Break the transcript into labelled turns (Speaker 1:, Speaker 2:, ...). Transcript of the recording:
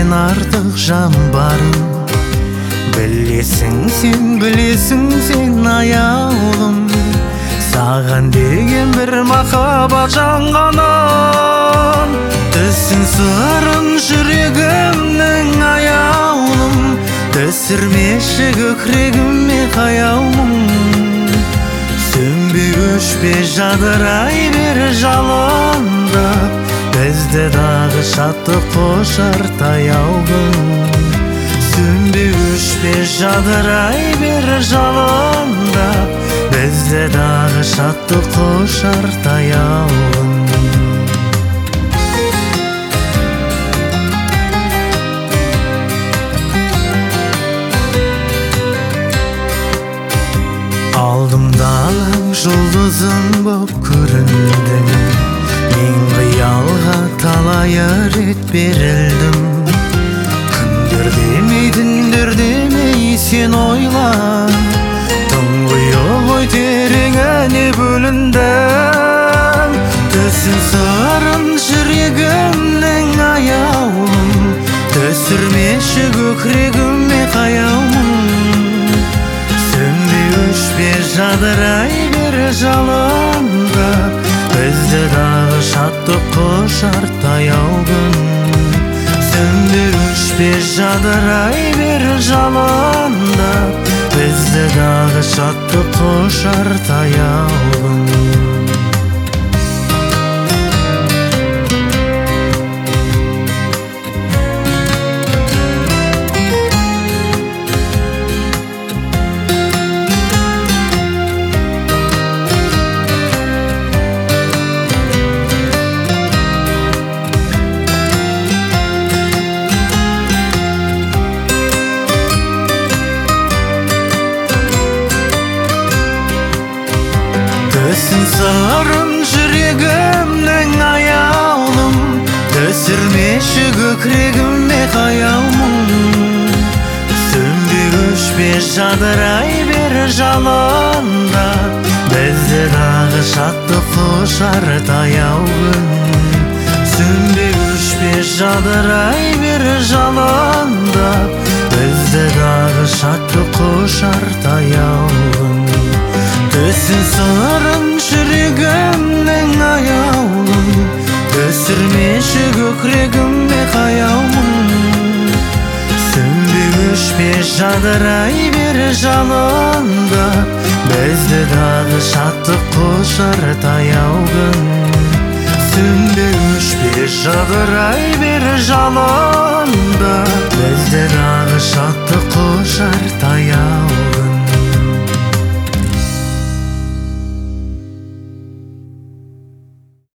Speaker 1: сенден артық жан барын. Білесің сен аяулым, саған деген бір махаббат жанғанын. Түсін сырын жүрегімнің аяулым, түсірмеші көкірегіме қаяумын. Сөнбей өшпей жадырай бер жалындап, бізді дағы шаттық қошар таяу күн. Сөнбей өшпей жадырай бер жалындап, бізді дағы шаттық қошар таяу күн. Алдымда алаң жұлдызым боп көріндің, мен қиялға талай рет берілдім. Күндер демей түндер демей сен ойла, тұңғиық ой тереңіне бөліндім. Түсін сырын жүрегімнің аяулым, түсірмеші көкірегіме қаяумын. Өшпей жадырай бер жалындап, бізді дағы шаттық қошар таяу күн. Сөнбей өшпей жадырай бер жалындап, бізді дағы шаттық қошар таяу күн. Түсін сырын жүрегімнің аяулым, түсірмеші көкірегіме қаяумын. Сөнбей өшпей жадырай бер жалындап, бізді дағы шаттық қошар таяу күн. Сөнбей өшпей жадырай бер жалындап, бізді дағы шаттық қошар таяу күн. Түсін сырын жүрегімнің аяулым, түсірмеші көкірегіме қаяумын. Сөнбей өшпей жадырай бер жалындап, бізді дағы шаттық қошар таяу күн. Сөнбей өшпей жадырай бер жалындап,